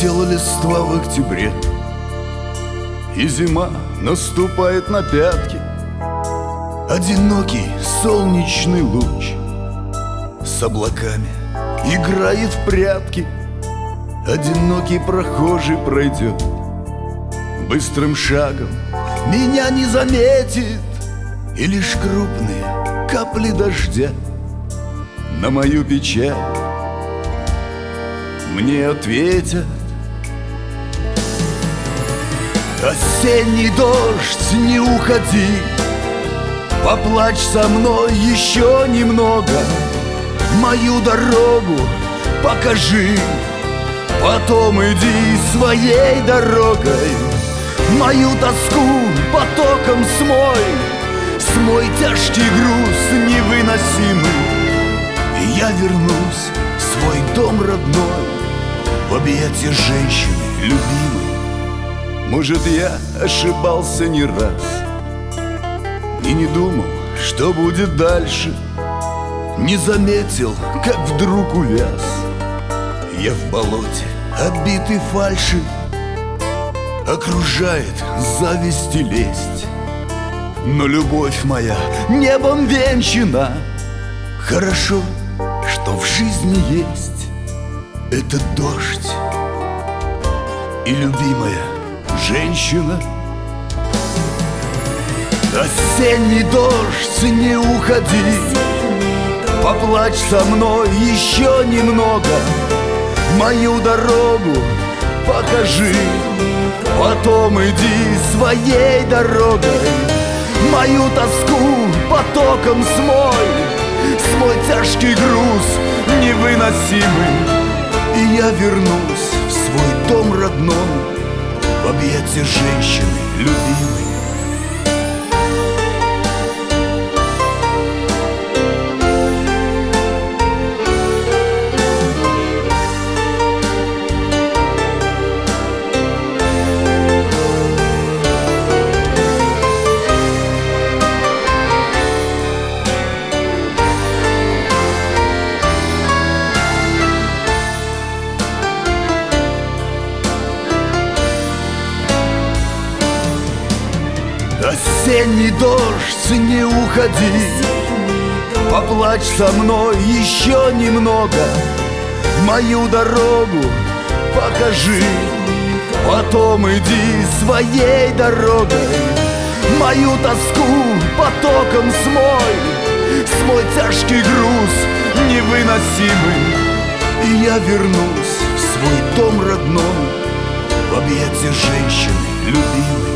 Пожелтела листва в октябре, и зима наступает на пятки. Одинокий солнечный луч с облаками играет в прятки. Одинокий прохожий пройдет быстрым шагом, меня не заметит, и лишь крупные капли дождя на мою печаль мне ответят. Осенний дождь, не уходи, поплачь со мной еще немного, мою дорогу покажи, потом иди своей дорогой. Мою тоску потоком смой тяжкий груз невыносимый, и я вернусь в свой дом родной, в объятия женщины любимой. Может, я ошибался не раз и не думал, что будет дальше, не заметил, как вдруг увяз я в болоте, обитый фальши. Окружает зависть и лесть, но любовь моя небом венчана. Хорошо, что в жизни есть этот дождь и любимая женщина. Осенний дождь, не уходи, поплачь со мной еще немного, мою дорогу покажи, потом иди своей дорогой. Мою тоску потоком смой тяжкий груз невыносимый, и я вернусь в свой дом родной, в объятия женщины любимой. Осенний дождь, не уходи, поплачь со мной еще немного, мою дорогу покажи, потом иди своей дорогой. Мою тоску потоком смой тяжкий груз невыносимый, и я вернусь в свой дом родной, в объятия женщины любимой.